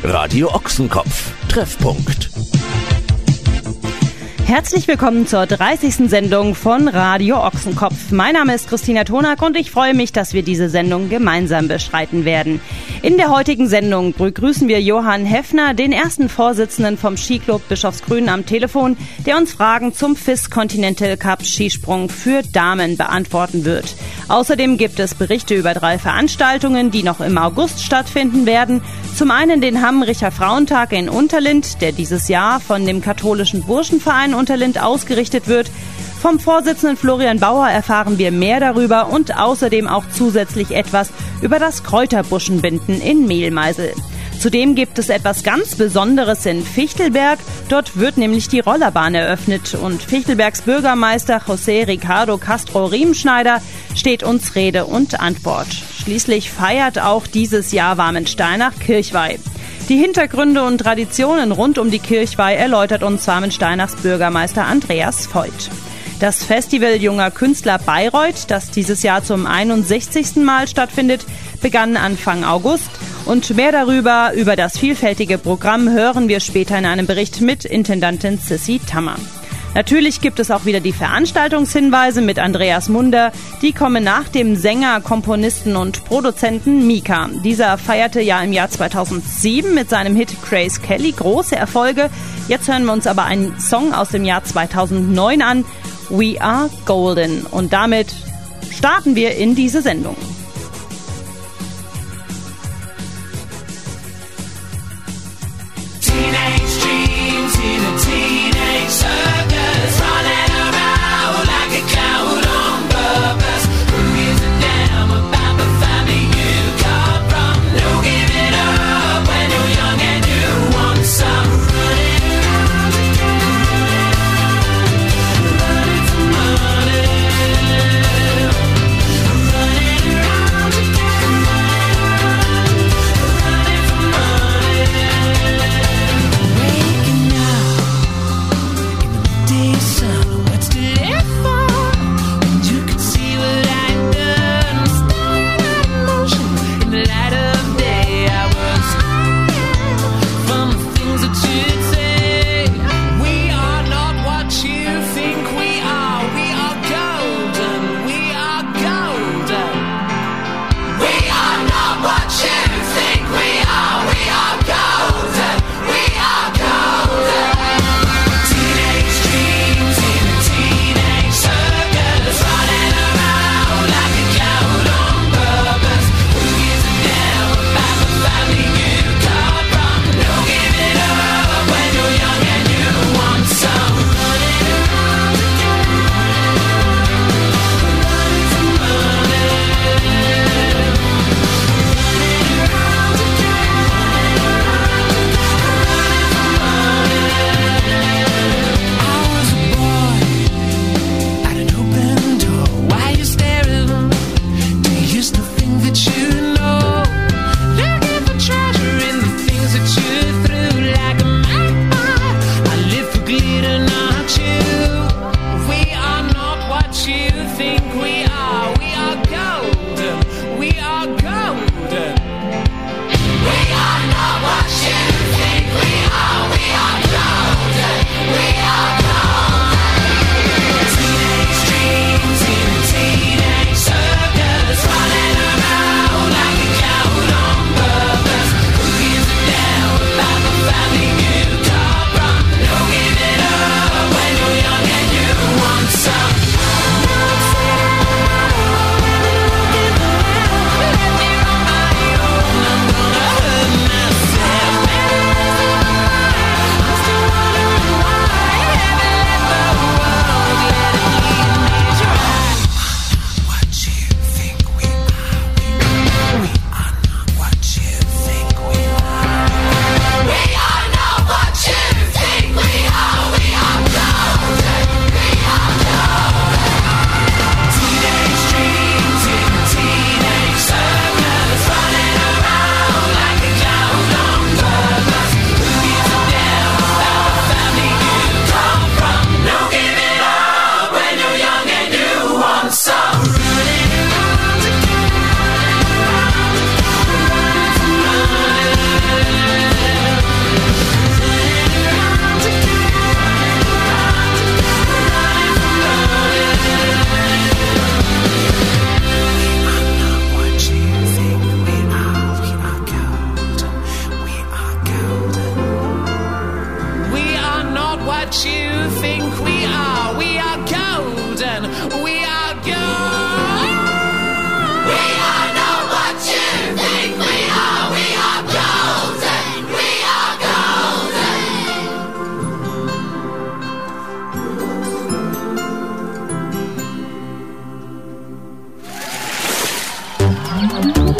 Radio Ochsenkopf. Treffpunkt. Herzlich willkommen zur 30. Sendung von Radio Ochsenkopf. Mein Name ist Christina Tonak und ich freue mich, dass wir diese Sendung gemeinsam bestreiten werden. In der heutigen Sendung begrüßen wir Johann Heffner, den ersten Vorsitzenden vom Skiclub Bischofsgrün am Telefon, der uns Fragen zum FIS Continental Cup Skisprung für Damen beantworten wird. Außerdem gibt es Berichte über 3 Veranstaltungen, die noch im August stattfinden werden. Zum einen den Hammricher Frauentag in Unterlind, der dieses Jahr von dem katholischen Burschenverein Unterlind ausgerichtet wird. Vom Vorsitzenden Florian Bauer erfahren wir mehr darüber und außerdem auch zusätzlich etwas über das Kräuterbuschenbinden in Mehlmeisel. Zudem gibt es etwas ganz Besonderes in Fichtelberg. Dort wird nämlich die Rollerbahn eröffnet und Fichtelbergs Bürgermeister José Ricardo Castro Riemenschneider steht uns Rede und Antwort. Schließlich feiert auch dieses Jahr Warmensteinach Kirchweih. Die Hintergründe und Traditionen rund um die Kirchweih erläutert uns Warmensteinachs Bürgermeister Andreas Voigt. Das Festival Junger Künstler Bayreuth, das dieses Jahr zum 61. Mal stattfindet, begann Anfang August. Und mehr darüber, über das vielfältige Programm, hören wir später in einem Bericht mit Intendantin Sissi Tammer. Natürlich gibt es auch wieder die Veranstaltungshinweise mit Andreas Munder. Die kommen nach dem Sänger, Komponisten und Produzenten Mika. Dieser feierte ja im Jahr 2007 mit seinem Hit Grace Kelly große Erfolge. Jetzt hören wir uns aber einen Song aus dem Jahr 2009 an, We Are Golden. Und damit starten wir in diese Sendung. Teenage dreams in a teenage circus, running around like a clown on purpose. Who gives a damn about the family you come from? No giving up when you're young and you want some. Running around running for money. Running around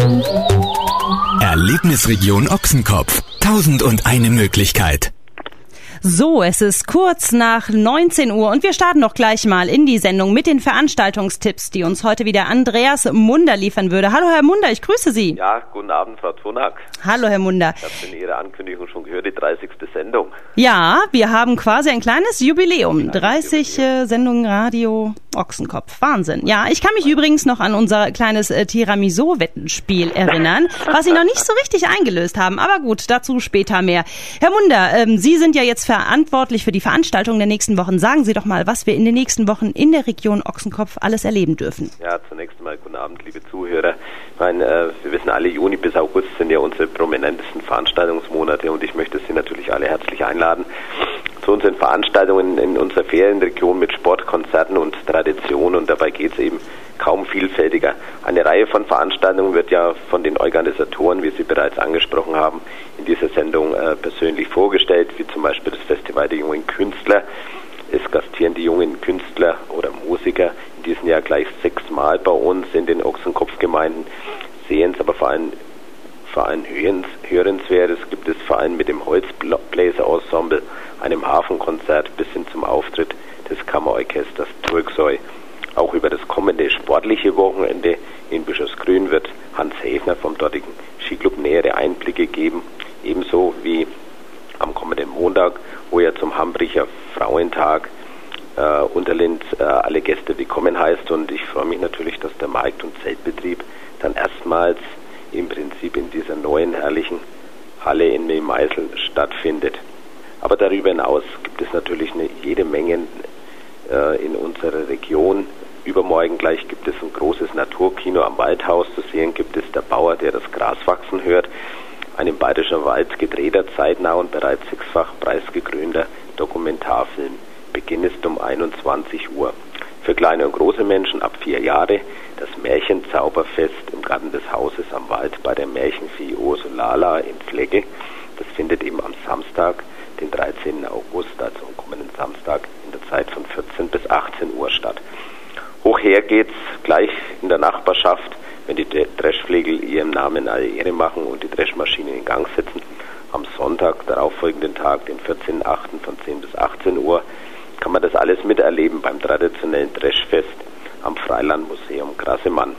Erlebnisregion Ochsenkopf. 1001 Möglichkeit. So, es ist kurz nach 19 Uhr und wir starten doch gleich mal in die Sendung mit den Veranstaltungstipps, die uns heute wieder Andreas Munder liefern würde. Hallo Herr Munder, ich grüße Sie. Ja, guten Abend, Frau Tonak. Hallo Herr Munder. Ich habe in Ihrer Ankündigung schon gehört, die 30. Sendung. Ja, wir haben quasi ein kleines Jubiläum. 30 Sendungen Radio Ochsenkopf. Wahnsinn. Ja, ich kann mich übrigens noch an unser kleines Tiramisu-Wettenspiel erinnern, was Sie noch nicht so richtig eingelöst haben. Aber gut, dazu später mehr. Herr Munder, Sie sind ja jetzt verantwortlich für die Veranstaltungen der nächsten Wochen. Sagen Sie doch mal, was wir in den nächsten Wochen in der Region Ochsenkopf alles erleben dürfen. Ja, zunächst einmal guten Abend, liebe Zuhörer. Ich meine, wir wissen alle, Juni bis August sind ja unsere prominentesten Veranstaltungsmonate und ich möchte Sie natürlich alle herzlich einladen zu unseren Veranstaltungen in unserer Ferienregion mit Sport, Konzerten und Tradition, und dabei geht es eben kaum vielfältiger. Eine Reihe von Veranstaltungen wird ja von den Organisatoren, wie Sie bereits angesprochen haben, in dieser Sendung persönlich vorgestellt, wie zum Beispiel das Festival der jungen Künstler. Es gastieren die jungen Künstler oder Musiker in diesem Jahr gleich 6 Mal bei uns in den Ochsenkopf-Gemeinden. Sehens, aber vor allem hörenswert. Es gibt es vor allem mit dem Holzbläser-Ensemble, einem Hafenkonzert bis hin zum Auftritt des Kammerorchesters Turksoi. Auch über das kommende sportliche Wochenende in Bischofsgrün wird Hans Häfner vom dortigen Skiclub nähere Einblicke geben, ebenso wie am kommenden Montag, wo er zum Hambricher Frauentag Unterlind alle Gäste willkommen heißt, und ich freue mich natürlich, dass der Markt- und Zeltbetrieb dann erstmals im Prinzip in dieser neuen herrlichen Halle in Meisel stattfindet. Aber darüber hinaus gibt es natürlich jede Menge in unserer Region. Übermorgen gleich gibt es ein großes Naturkino am Waldhaus. Zu sehen gibt es Der Bauer, der das Gras wachsen hört. Ein im Bayerischen Wald gedrehter, zeitnah und bereits 6-fach preisgekrönter Dokumentarfilm. Beginn ist um 21 Uhr. Für kleine und große Menschen ab 4 Jahre das Märchenzauberfest im Garten des Hauses am Wald bei der Märchenfee Ursulala in Flegge. Das findet eben am Samstag, den 13. August, also am kommenden Samstag, in der Zeit von 14 bis 18 Uhr statt. Hoch her geht's gleich in der Nachbarschaft, wenn die Dreschflegel ihrem Namen alle Ehre machen und die Dreschmaschinen in Gang setzen. Am Sonntag, darauffolgenden Tag, den 14.8. von 10 bis 18 Uhr, kann man das alles miterleben beim traditionellen Dreschfest am Freilandmuseum Grassemann.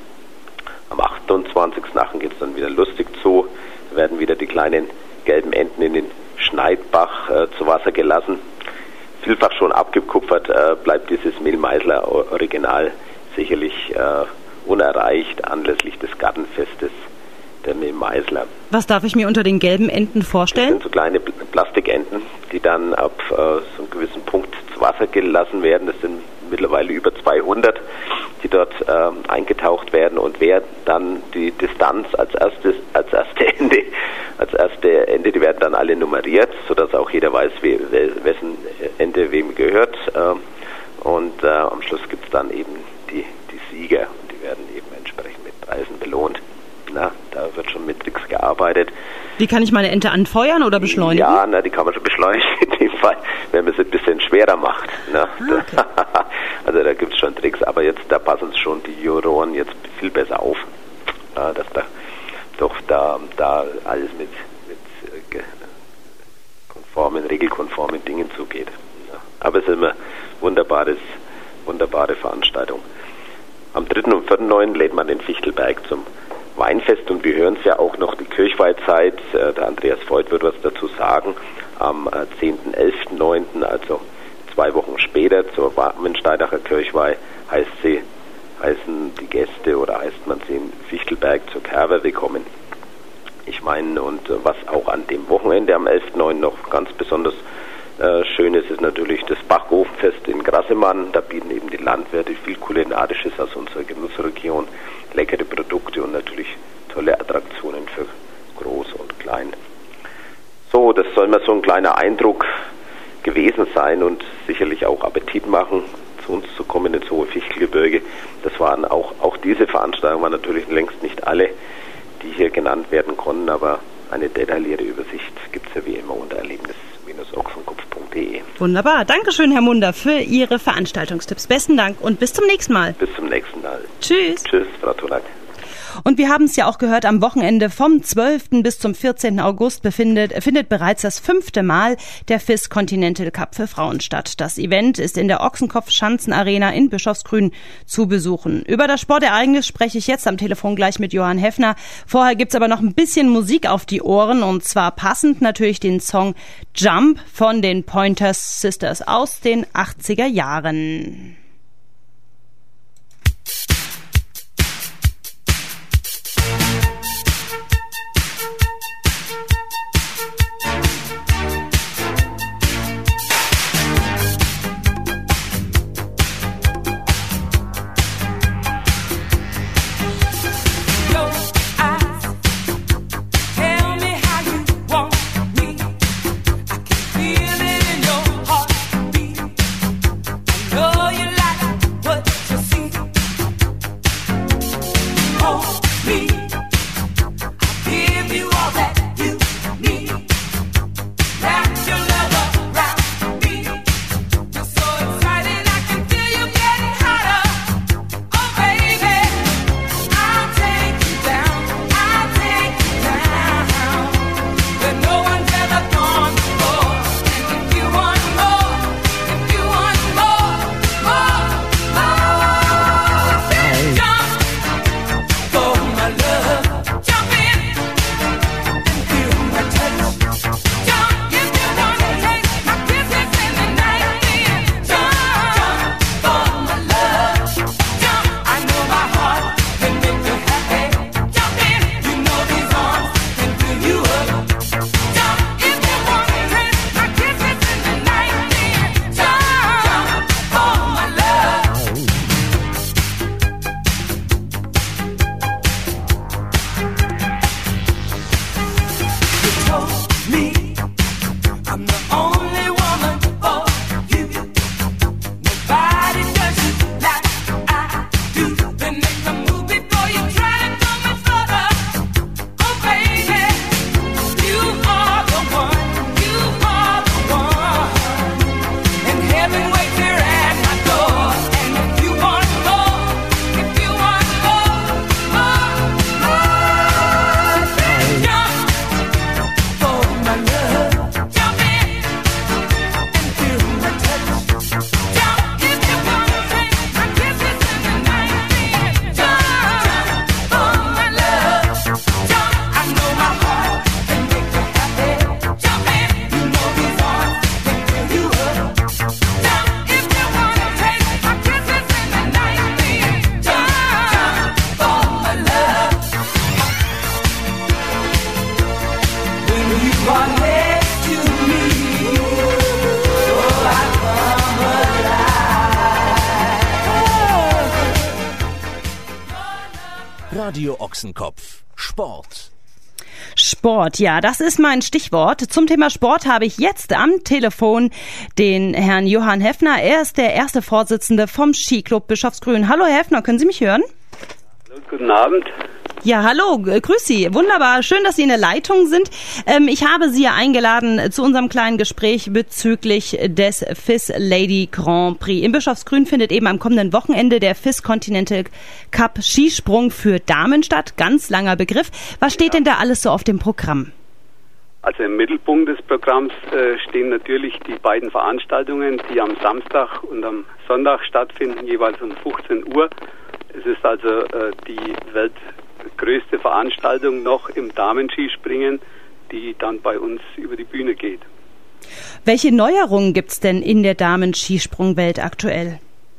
Am 28.8. geht es dann wieder lustig zu. Da werden wieder die kleinen gelben Enten in den Schneidbach zu Wasser gelassen. Vielfach schon abgekupfert, bleibt dieses Mehlmeisler Original sicherlich unerreicht anlässlich des Gartenfestes der Mehlmeisler. Was darf ich mir unter den gelben Enten vorstellen? Das sind so kleine Plastikenten, die dann ab so einem gewissen Punkt zu Wasser gelassen werden. Das sind mittlerweile über 200, die dort eingetaucht werden, und wer dann die Distanz als erste Ende, die werden dann alle nummeriert, sodass auch jeder weiß, wessen Ende wem gehört, und am Schluss gibt es dann eben die Sieger, und die werden eben entsprechend mit Preisen belohnt. Na, da wird schon mit Tricks gearbeitet. Wie kann ich meine Ente anfeuern oder beschleunigen? Ja, die kann man schon beschleunigen in dem Fall, wenn man es ein bisschen schwerer macht. Okay. Also da gibt es schon Tricks, aber jetzt da passen schon die Juroren jetzt viel besser auf, dass da doch da alles mit regelkonformen Dingen zugeht. Ja. Aber es ist immer wunderbare Veranstaltung. Am 3. und 4.9. lädt man den Fichtelberg zum Weinfest, und wir hören es ja auch noch die Kirchweihzeit. Der Andreas Voigt wird was dazu sagen. Am 10.11.9., also 2 Wochen später, zur Warmensteinacher Kirchweih heißen die Gäste oder heißt man sie in Fichtelberg zur Kerber willkommen. Ich meine, und was auch an dem Wochenende am 11.9. noch ganz besonders schön ist natürlich das Bachofenfest in Grassemann. Da bieten eben die Landwirte viel Kulinarisches aus unserer Genussregion, leckere Produkte und natürlich tolle Attraktionen für Groß und Klein. So, das soll mal so ein kleiner Eindruck gewesen sein und sicherlich auch Appetit machen, zu uns zu kommen ins Hohe Fichtelgebirge. Das waren auch diese Veranstaltungen, waren natürlich längst nicht alle, die hier genannt werden konnten, aber eine detaillierte Übersicht gibt es ja wie immer unter erlebnis-ochsenkopf.de. Wunderbar. Dankeschön, Herr Munder, für Ihre Veranstaltungstipps. Besten Dank und bis zum nächsten Mal. Bis zum nächsten Mal. Tschüss. Tschüss, Frau Tonak. Und wir haben es ja auch gehört, am Wochenende vom 12. bis zum 14. August findet bereits das 5. Mal der FIS Continental Cup für Frauen statt. Das Event ist in der Ochsenkopf-Schanzen-Arena in Bischofsgrün zu besuchen. Über das Sportereignis spreche ich jetzt am Telefon gleich mit Johann Heffner. Vorher gibt's aber noch ein bisschen Musik auf die Ohren und zwar passend natürlich den Song Jump von den Pointer Sisters aus den 80er Jahren. Radio Ochsenkopf. Sport. Sport, ja, das ist mein Stichwort. Zum Thema Sport habe ich jetzt am Telefon den Herrn Johann Heffner. Er ist der erste Vorsitzende vom Skiclub Bischofsgrün. Hallo Herr Heffner, können Sie mich hören? Hallo, guten Abend. Ja, hallo, grüß Sie. Wunderbar, schön, dass Sie in der Leitung sind. Ich habe Sie ja eingeladen zu unserem kleinen Gespräch bezüglich des FIS Lady Grand Prix. In Bischofsgrün findet eben am kommenden Wochenende der FIS Continental Cup Skisprung für Damen statt. Ganz langer Begriff. Was steht denn da alles so auf dem Programm? Also im Mittelpunkt des Programms stehen natürlich die beiden Veranstaltungen, die am Samstag und am Sonntag stattfinden, jeweils um 15 Uhr. Es ist also die weltgrößte Veranstaltung noch im Damenskispringen, die dann bei uns über die Bühne geht. Welche Neuerungen gibt's denn in der Damenskisprungwelt aktuell?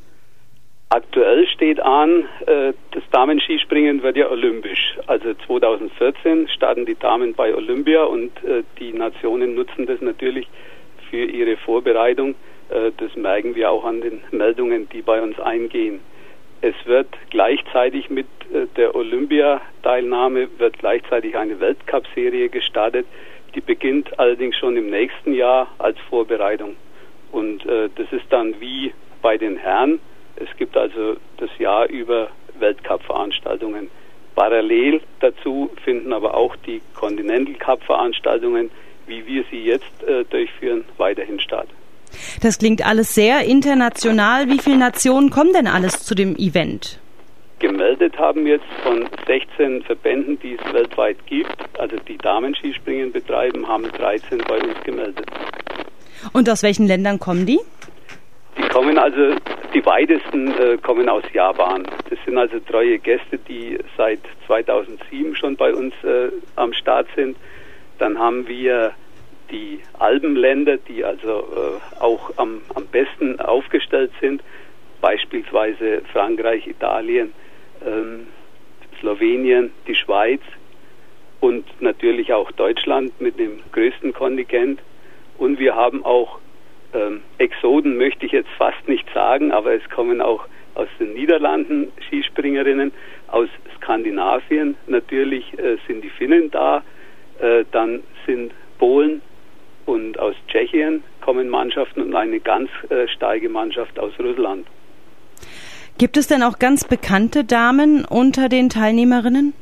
Aktuell steht an, das Damenskispringen wird ja olympisch. Also 2014 starten die Damen bei Olympia und die Nationen nutzen das natürlich für ihre Vorbereitung. Das merken wir auch an den Meldungen, die bei uns eingehen. Es wird gleichzeitig mit der Olympiateilnahme wird gleichzeitig eine Weltcup-Serie gestartet. Die beginnt allerdings schon im nächsten Jahr als Vorbereitung. Und das ist dann wie bei den Herren. Es gibt also das Jahr über Weltcup-Veranstaltungen. Parallel dazu finden aber auch die Continental Cup-Veranstaltungen, wie wir sie jetzt durchführen, weiterhin statt. Das klingt alles sehr international. Wie viele Nationen kommen denn alles zu dem Event? gemeldet haben jetzt von 16 Verbänden, die es weltweit gibt, also die Damenskispringen betreiben, haben 13 bei uns gemeldet. Und aus welchen Ländern kommen die? Die kommen also, die weitesten kommen aus Japan. Das sind also treue Gäste, die seit 2007 schon bei uns am Start sind. Dann haben wir die Alpenländer, die also auch am besten aufgestellt sind, beispielsweise Frankreich, Italien, Slowenien, die Schweiz und natürlich auch Deutschland mit dem größten Kontingent. Und wir haben auch Exoden, möchte ich jetzt fast nicht sagen, aber es kommen auch aus den Niederlanden Skispringerinnen, aus Skandinavien natürlich sind die Finnen da, dann sind Polen und aus Tschechien kommen Mannschaften und eine ganz starke Mannschaft aus Russland. Gibt es denn auch ganz bekannte Damen unter den Teilnehmerinnen?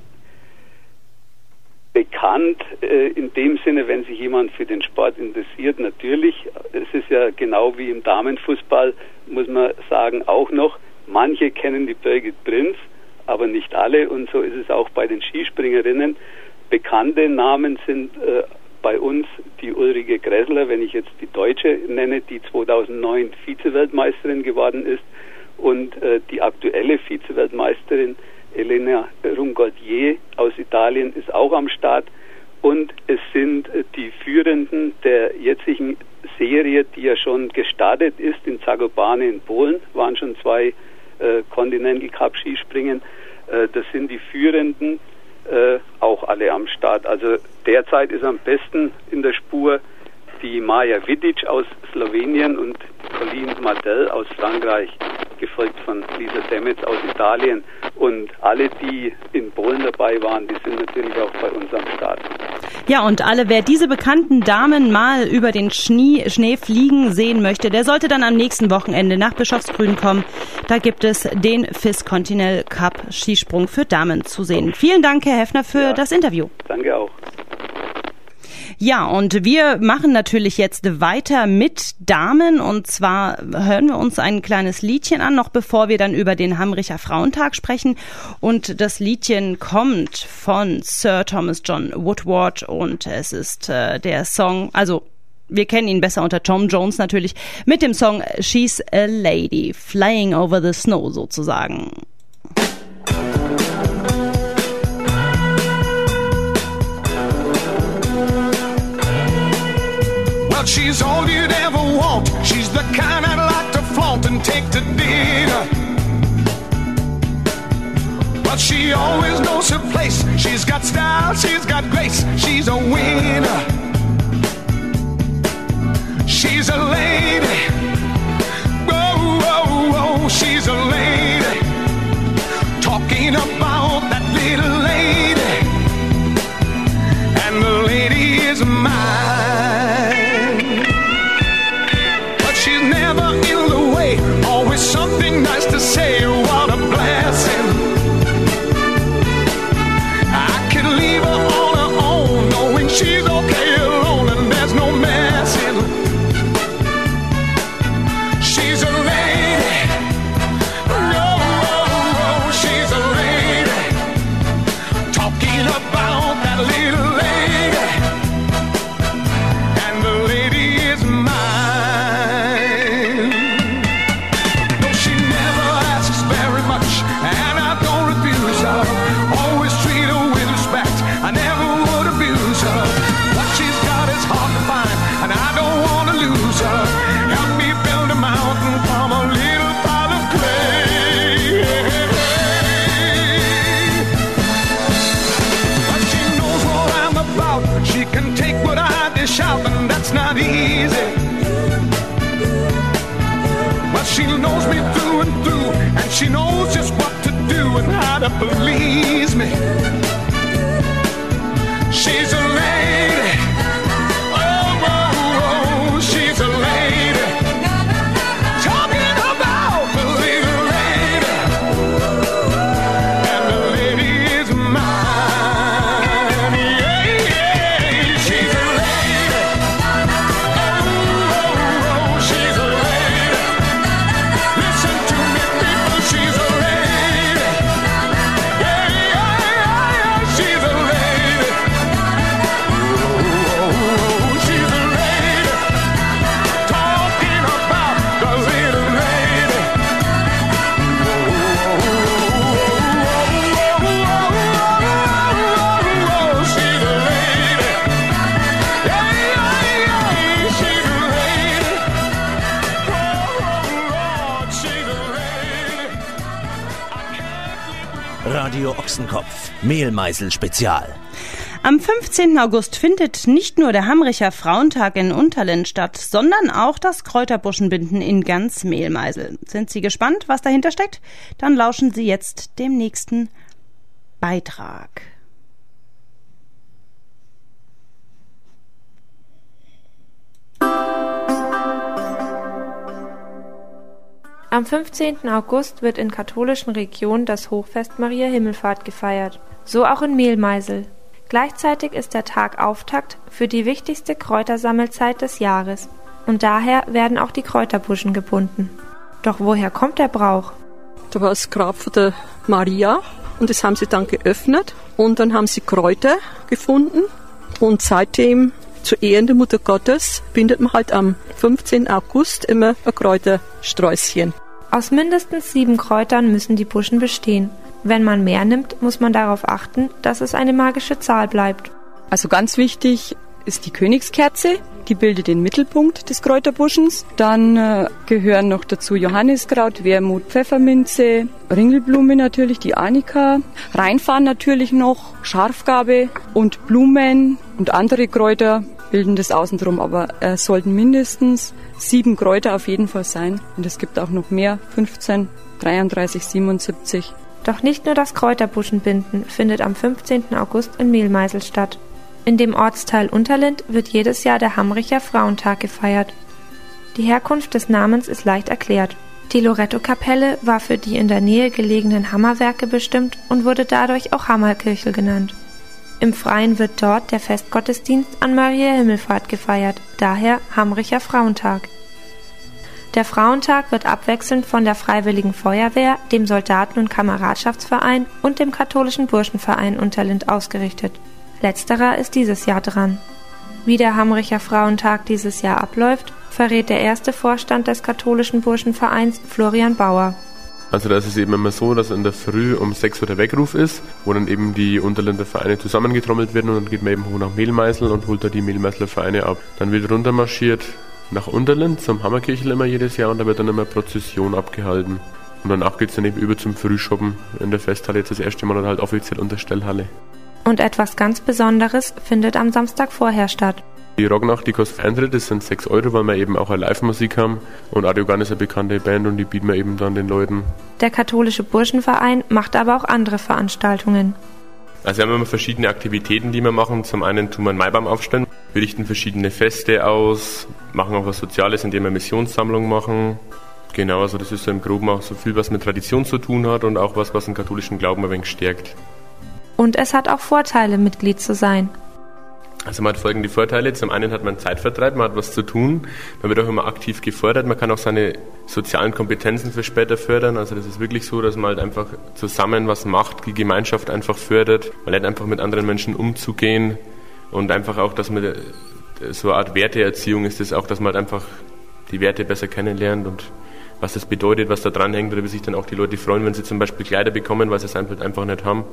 Bekannt in dem Sinne, wenn sich jemand für den Sport interessiert, natürlich. Es ist ja genau wie im Damenfußball, muss man sagen, auch noch. Manche kennen die Birgit Prinz, aber nicht alle. Und so ist es auch bei den Skispringerinnen. Bekannte Namen sind bei uns die Ulrike Gressler, wenn ich jetzt die Deutsche nenne, die 2009 Vize-Weltmeisterin geworden ist. Und die aktuelle Vize-Weltmeisterin Elena Rungoldier aus Italien ist auch am Start. Und es sind die Führenden der jetzigen Serie, die ja schon gestartet ist in Zakopane in Polen, waren schon 2 Continental Cup Skispringen. Das sind die Führenden auch alle am Start. Also derzeit ist am besten in der Spur die Maja Vidic aus Slowenien und Colleen Martel aus Frankreich, gefolgt von Lisa Demetz aus Italien. Und alle, die in Polen dabei waren, die sind natürlich auch bei uns am Start. Ja, und wer diese bekannten Damen mal über den Schnee fliegen sehen möchte, der sollte dann am nächsten Wochenende nach Bischofsgrün kommen. Da gibt es den FIS Continental Cup Skisprung für Damen zu sehen. Vielen Dank, Herr Heffner, für das Interview. Danke auch. Ja, und wir machen natürlich jetzt weiter mit Damen, und zwar hören wir uns ein kleines Liedchen an, noch bevor wir dann über den Hamricher Frauentag sprechen. Und das Liedchen kommt von Sir Thomas John Woodward und es ist der Song, also wir kennen ihn besser unter Tom Jones natürlich, mit dem Song She's a Lady, Flying Over the Snow sozusagen. She's all you'd ever want. She's the kind I'd like to flaunt and take to dinner. But she always knows her place. She's got style, she's got grace. She's a winner. She's a lady. Whoa, whoa, whoa. She's a lady. Talking about that little lady. And the lady is mine. Always something nice to say, what a blessing. I could leave her on her own, knowing she's okay alone and there's no messing. She's a lady, no, she's a lady. Talking about that little lady, and the lady is mine. Shout, and that's not easy. But she knows me through and through, and she knows just what to do and how to please me. She's a lady. Oh, oh, oh, she's a lady. Talking about the little lady, and the lady is mine. She's a lady. Radio Ochsenkopf, Mehlmeisel Spezial. Am 15. August findet nicht nur der Hamricher Frauentag in Unterlind statt, sondern auch das Kräuterbuschenbinden in ganz Mehlmeisel. Sind Sie gespannt, was dahinter steckt? Dann lauschen Sie jetzt dem nächsten Beitrag. Am 15. August wird in katholischen Regionen das Hochfest Maria Himmelfahrt gefeiert. So auch in Mehlmeisel. Gleichzeitig ist der Tag Auftakt für die wichtigste Kräutersammelzeit des Jahres. Und daher werden auch die Kräuterbuschen gebunden. Doch woher kommt der Brauch? Da war das Grab von der Maria und das haben sie dann geöffnet. Und dann haben sie Kräuter gefunden. Und seitdem, zu Ehren der Mutter Gottes, bindet man halt am 15. August immer ein Kräutersträußchen. Aus mindestens 7 Kräutern müssen die Buschen bestehen. Wenn man mehr nimmt, muss man darauf achten, dass es eine magische Zahl bleibt. Also ganz wichtig ist die Königskerze, die bildet den Mittelpunkt des Kräuterbuschens. Dann gehören noch dazu Johanniskraut, Wermut, Pfefferminze, Ringelblume natürlich, die Arnika, Rheinfarn natürlich noch, Scharfgarbe und Blumen und andere Kräuter bilden das außen drum. Aber es sollten mindestens 7 Kräuter auf jeden Fall sein. Und es gibt auch noch mehr, 15, 33, 77. Doch nicht nur das Kräuterbuschenbinden findet am 15. August in Mehlmeisel statt. In dem Ortsteil Unterlind wird jedes Jahr der Hamricher Frauentag gefeiert. Die Herkunft des Namens ist leicht erklärt. Die Loretto-Kapelle war für die in der Nähe gelegenen Hammerwerke bestimmt und wurde dadurch auch Hammerkirchel genannt. Im Freien wird dort der Festgottesdienst an Maria Himmelfahrt gefeiert, daher Hamricher Frauentag. Der Frauentag wird abwechselnd von der Freiwilligen Feuerwehr, dem Soldaten- und Kameradschaftsverein und dem katholischen Burschenverein Unterlind ausgerichtet. Letzterer ist dieses Jahr dran. Wie der Hamricher Frauentag dieses Jahr abläuft, verrät der erste Vorstand des katholischen Burschenvereins, Florian Bauer. Also da ist es eben immer so, dass in der Früh um 6 Uhr der Weckruf ist, wo dann eben die Unterlinder Vereine zusammengetrommelt werden und dann geht man eben hoch nach Mehlmeisel und holt da die Mehlmeiseler Vereine ab. Dann wird runtermarschiert nach Unterlind zum Hammerkirchel immer jedes Jahr und da wird dann immer Prozession abgehalten. Und danach geht es dann eben über zum Frühschoppen in der Festhalle, jetzt das erste Mal oder halt offiziell Unterstellhalle. Und etwas ganz Besonderes findet am Samstag vorher statt. Die Rocknacht, die kostet Eintritt, das sind 6 €, weil wir eben auch eine Live-Musik haben. Und Adiogan ist eine bekannte Band und die bieten wir eben dann den Leuten. Der katholische Burschenverein macht aber auch andere Veranstaltungen. Also wir haben immer verschiedene Aktivitäten, die wir machen. Zum einen tun wir einen Maibaum aufstellen, wir richten verschiedene Feste aus, machen auch was Soziales, indem wir Missionssammlungen machen. Genau, also das ist so im Groben auch so viel, was mit Tradition zu tun hat und auch was den katholischen Glauben ein wenig stärkt. Und es hat auch Vorteile, Mitglied zu sein. Also man hat folgende Vorteile. Zum einen hat man Zeitvertreib, man hat was zu tun, man wird auch immer aktiv gefordert, man kann auch seine sozialen Kompetenzen für später fördern. Also das ist wirklich so, dass man halt einfach zusammen was macht, die Gemeinschaft einfach fördert. Man lernt einfach mit anderen Menschen umzugehen und einfach auch, dass man so eine Art Werteerziehung ist, das auch, dass man halt einfach die Werte besser kennenlernt und was das bedeutet, was da dranhängt oder wie sich dann auch die Leute freuen, wenn sie zum Beispiel Kleider bekommen, weil sie es einfach nicht haben.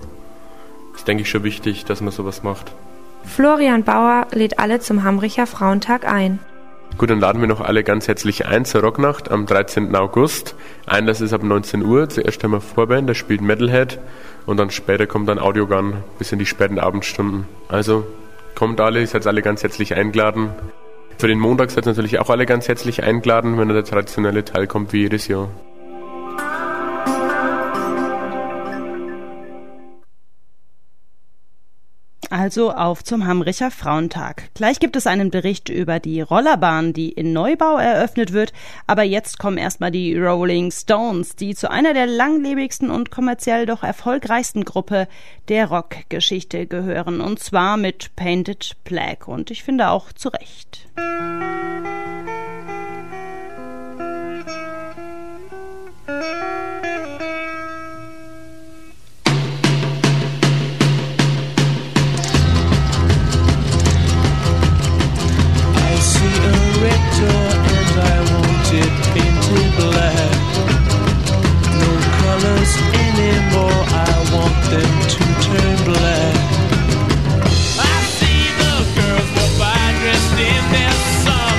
Das ist, denke ich, schon wichtig, dass man sowas macht. Florian Bauer lädt alle zum Hamricher Frauentag ein. Gut, dann laden wir noch alle ganz herzlich ein zur Rocknacht am 13. August. Einlass ist ab 19 Uhr. Zuerst haben wir Vorband, da spielt Metalhead und dann später kommt dann Audiogun bis in die späten Abendstunden. Also kommt alle, ihr seid alle ganz herzlich eingeladen. Für den Montag seid ihr natürlich auch alle ganz herzlich eingeladen, wenn der traditionelle Teil kommt wie jedes Jahr. Also auf zum Hamricher Frauentag. Gleich gibt es einen Bericht über die Rollerbahn, die in Neubau eröffnet wird. Aber jetzt kommen erstmal die Rolling Stones, die zu einer der langlebigsten und kommerziell doch erfolgreichsten Gruppe der Rockgeschichte gehören. Und zwar mit Painted Black. Und ich finde auch zu Recht. Summer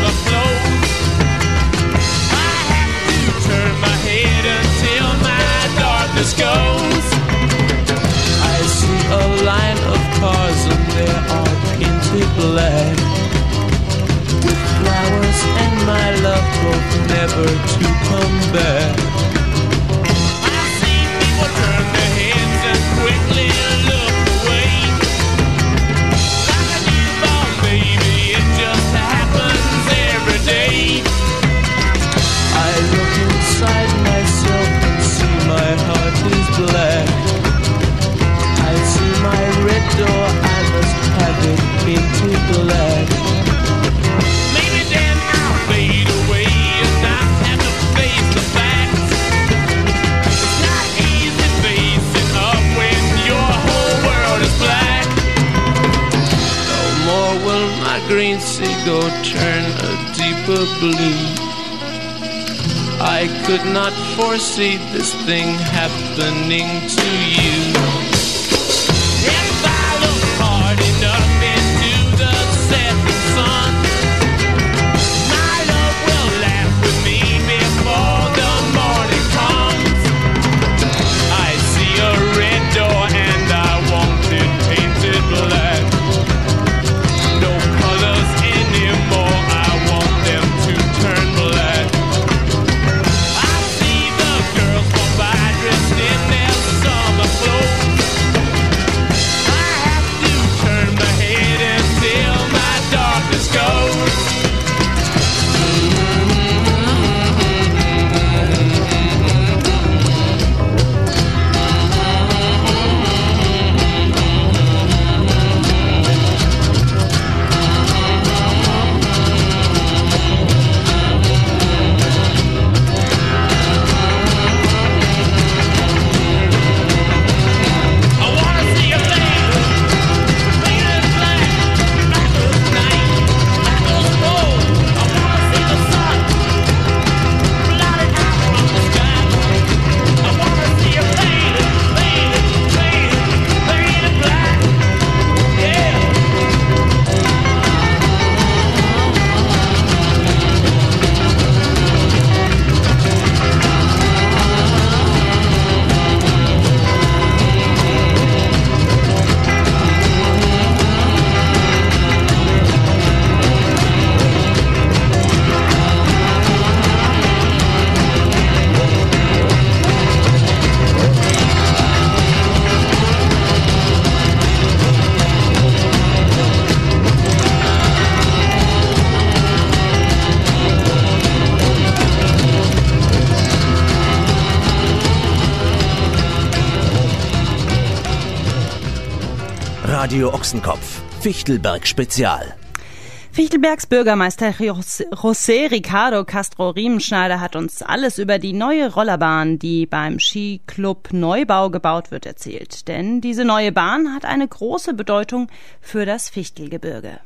my green seagull turn a deeper blue. I could not foresee this thing happening to you. If I look hard enough into the setting sun, my love will laugh with me before the morning comes. I see a red door and I want it painted black. No colors anymore, I want them to turn black. I see the girls go by dressed in their summer clothes. I have to turn my head until my darkness goes. I wanna see a face painted black, black as night, black as gold. I wanna see the sun blotted out from the sky. I wanna see a painted black, yeah. Radio Ochsenkopf, Fichtelberg Spezial. Fichtelbergs Bürgermeister José Ricardo Castro Riemenschneider hat uns alles über die neue Rollerbahn, die beim Skiclub Neubau gebaut wird, erzählt. Denn diese neue Bahn hat eine große Bedeutung für das Fichtelgebirge.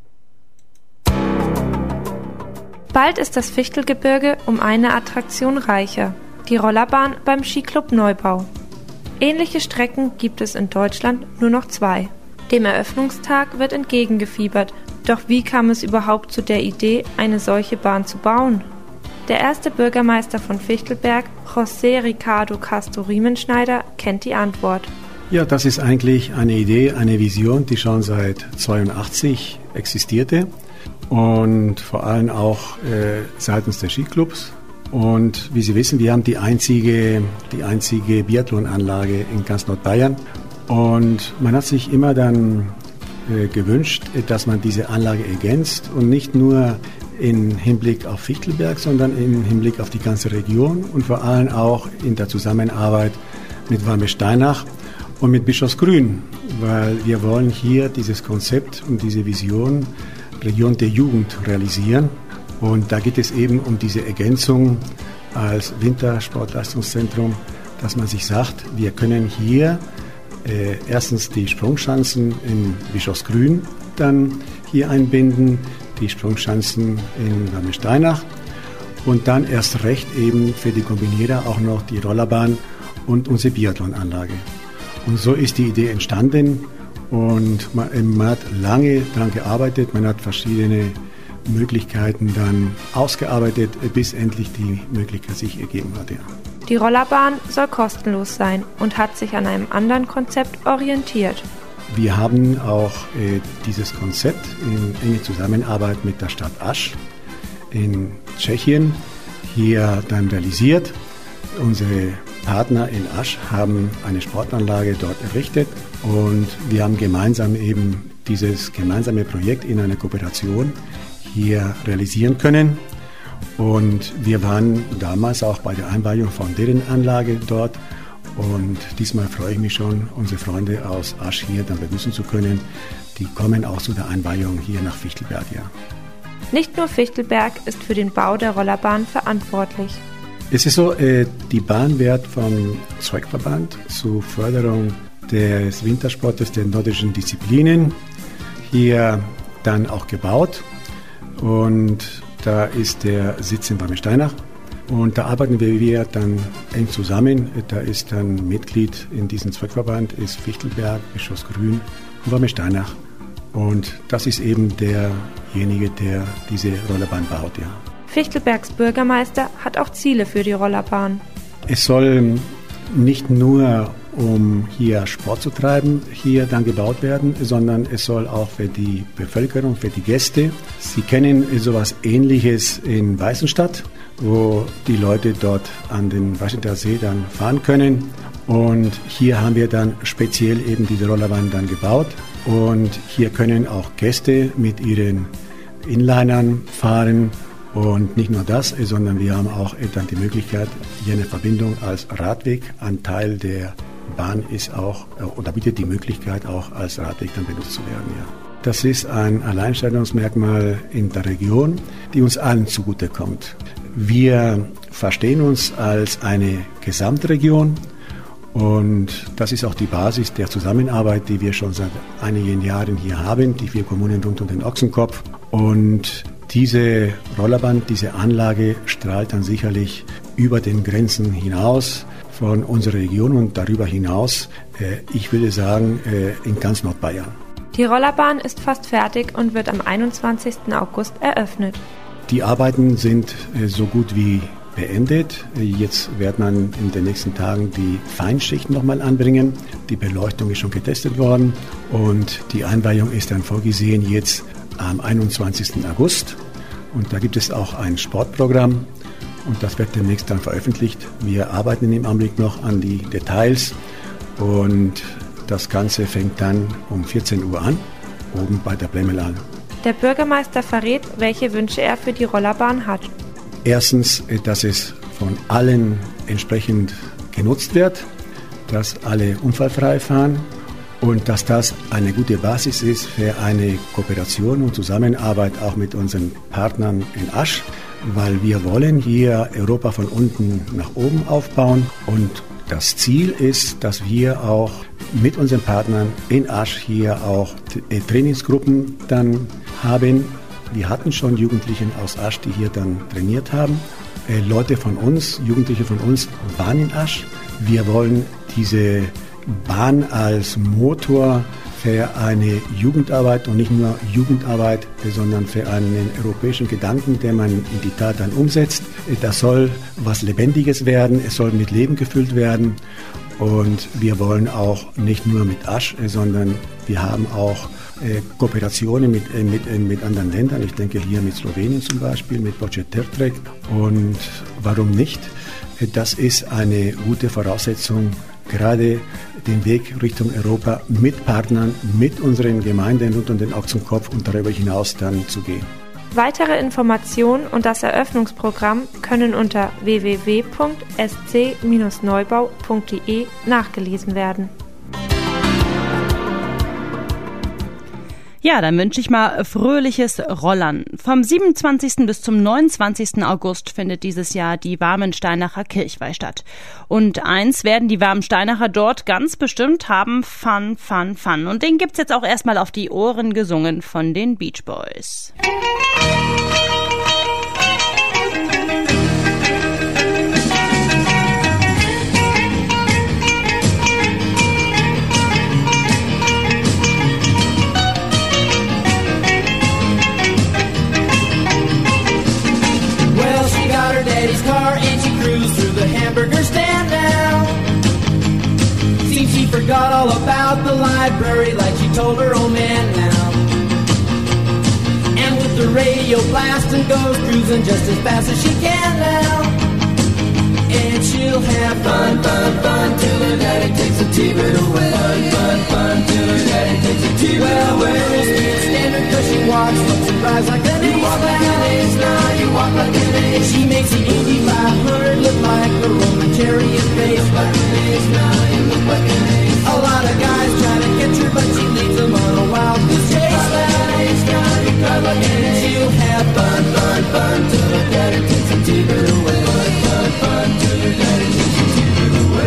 Bald ist das Fichtelgebirge um eine Attraktion reicher, die Rollerbahn beim Skiclub Neubau. Ähnliche Strecken gibt es in Deutschland nur noch 2. Dem Eröffnungstag wird entgegengefiebert, doch wie kam es überhaupt zu der Idee, eine solche Bahn zu bauen? Der erste Bürgermeister von Fichtelberg, José Ricardo Castro Riemenschneider, kennt die Antwort. Ja, das ist eigentlich eine Idee, eine Vision, die schon seit 82 existierte und vor allem auch seitens des Skiclubs. Und wie Sie wissen, wir haben die einzige Biathlonanlage in ganz Nordbayern. Und man hat sich immer dann gewünscht, dass man diese Anlage ergänzt und nicht nur im Hinblick auf Fichtelberg, sondern im Hinblick auf die ganze Region und vor allem auch in der Zusammenarbeit mit Valmesteinach und mit Bischofsgrün, weil wir wollen hier dieses Konzept und diese Vision Region der Jugend realisieren. Und da geht es eben um diese Ergänzung als Wintersportleistungszentrum, dass man sich sagt, wir können hier erstens die Sprungschanzen in Bischofsgrün dann hier einbinden, die Sprungschanzen in Valmesteinach und dann erst recht eben für die Kombinierer auch noch die Rollerbahn und unsere Biathlonanlage. Und so ist die Idee entstanden und man hat lange daran gearbeitet, man hat verschiedene Möglichkeiten dann ausgearbeitet, bis endlich die Möglichkeit sich ergeben hat. Ja. Die Rollerbahn soll kostenlos sein und hat sich an einem anderen Konzept orientiert. Wir haben auch dieses Konzept in enge Zusammenarbeit mit der Stadt Asch in Tschechien hier dann realisiert. Unsere Partner in Asch haben eine Sportanlage dort errichtet und wir haben gemeinsam eben dieses gemeinsame Projekt in einer Kooperation hier realisieren können. Und wir waren damals auch bei der Einweihung von deren Anlage dort. Und diesmal freue ich mich schon, unsere Freunde aus Asch hier dann begrüßen zu können. Die kommen auch zu der Einweihung hier nach Fichtelberg. Ja. Nicht nur Fichtelberg ist für den Bau der Rollerbahn verantwortlich. Es ist so, die Bahn wird vom Zweigverband zur Förderung des Wintersportes der nordischen Disziplinen hier dann auch gebaut. Und da ist der Sitz in Warmesteinach. Und da arbeiten wir dann eng zusammen. Da ist dann Mitglied in diesem Zweckverband, ist Fichtelberg, Bischofsgrün und Warmesteinach. Und das ist eben derjenige, der diese Rollerbahn baut, ja. Fichtelbergs Bürgermeister hat auch Ziele für die Rollerbahn. Es soll nicht nur, um hier Sport zu treiben, hier dann gebaut werden, sondern es soll auch für die Bevölkerung, für die Gäste. Sie kennen sowas Ähnliches in Weißenstadt, wo die Leute dort an den Weißenstadter See dann fahren können. Und hier haben wir dann speziell eben diese Rollerbahn dann gebaut. Und hier können auch Gäste mit ihren Inlinern fahren. Und nicht nur das, sondern wir haben auch dann die Möglichkeit, hier eine Verbindung als Radweg. Ein Teil der Bahn ist auch, oder bietet die Möglichkeit auch als Radweg dann benutzt zu werden. Ja. Das ist ein Alleinstellungsmerkmal in der Region, die uns allen zugutekommt. Wir verstehen uns als eine Gesamtregion und das ist auch die Basis der Zusammenarbeit, die wir schon seit einigen Jahren hier haben, die 4 Kommunen rund um den Ochsenkopf. Und diese Rollerbahn, diese Anlage strahlt dann sicherlich über den Grenzen hinaus von unserer Region und darüber hinaus, ich würde sagen, in ganz Nordbayern. Die Rollerbahn ist fast fertig und wird am 21. August eröffnet. Die Arbeiten sind so gut wie beendet. Jetzt wird man in den nächsten Tagen die Feinschicht nochmal anbringen. Die Beleuchtung ist schon getestet worden und die Einweihung ist dann vorgesehen jetzt am 21. August. Und da gibt es auch ein Sportprogramm und das wird demnächst dann veröffentlicht. Wir arbeiten im Augenblick noch an die Details und das Ganze fängt dann um 14 Uhr an, oben bei der Blemmelan. Der Bürgermeister verrät, welche Wünsche er für die Rollerbahn hat. Erstens, dass es von allen entsprechend genutzt wird, dass alle unfallfrei fahren und dass das eine gute Basis ist für eine Kooperation und Zusammenarbeit auch mit unseren Partnern in Asch, weil wir wollen hier Europa von unten nach oben aufbauen und das Ziel ist, dass wir auch mit unseren Partnern in Asch hier auch Trainingsgruppen dann haben. Wir hatten schon Jugendliche aus Asch, die hier dann trainiert haben. Leute von uns, Jugendliche von uns waren in Asch. Wir wollen diese Bahn als Motor für eine Jugendarbeit und nicht nur Jugendarbeit, sondern für einen europäischen Gedanken, den man in die Tat dann umsetzt. Das soll was Lebendiges werden, es soll mit Leben gefüllt werden und wir wollen auch nicht nur mit Asch, sondern wir haben auch Kooperationen mit anderen Ländern. Ich denke hier mit Slowenien zum Beispiel, mit Početrtek und warum nicht? Das ist eine gute Voraussetzung, gerade den Weg Richtung Europa mit Partnern, mit unseren Gemeinden rund um den Ochsenkopf und darüber hinaus dann zu gehen. Weitere Informationen und das Eröffnungsprogramm können unter www.sc-neubau.de nachgelesen werden. Ja, dann wünsche ich mal fröhliches Rollern. Vom 27. bis zum 29. August findet dieses Jahr die Warmensteinacher Kirchweih statt. Und eins werden die Warmensteinacher dort ganz bestimmt haben, Fun, Fun, Fun. Und den gibt's jetzt auch erstmal auf die Ohren gesungen von den Beach Boys. Car and she cruised through the hamburger stand now. Seems she forgot all about the library like she told her old man now. And with the radio blasting goes cruising just as fast as she can now. And she'll have fun, fun, fun till her daddy takes a T-bird away. Fun, fun, fun till her daddy takes a T-bird away. Well, the speed standard cause she walks, looks and drives like an ace. You walk like an ace now, you walk like an ace. She makes the Indy 500 look like a Roman chariot race. Like an ace now, you look like an ace. A lot of guys try to catch her, but she leads them on a wild goose chase. Like an ace now, you drive like an ace. She'll have fun, fun, fun till her daddy takes a T-bird away. Fun, fun, fun till her daddy takes a T-bird away.